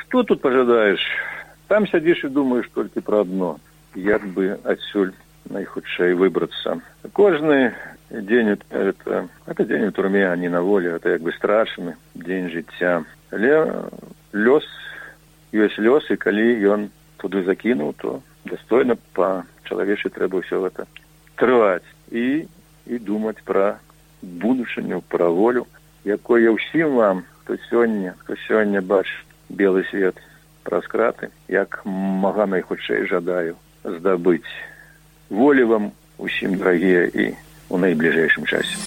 Што тут пажадаеш? Там сядзіш і думаеш толькі пра адно. Як бы адсюль найхутчэй выбрацца. Кожны дзень это дзень у турме, а не на волі. Это як бы страшны дзень жыцця. Але лёс ёсць лёс, і калі ён туды закінуў, то дастойна па-чалавечы трэба ўсё гэта трываць і думаць пра будучыню, пра волю, якой я ўсім вам, хто сёння бачыць белы свет праз краты, як мага найхутчэй жадаю здабыць. Волі вам усім, дарагія, і ў найбліжэйшым часе.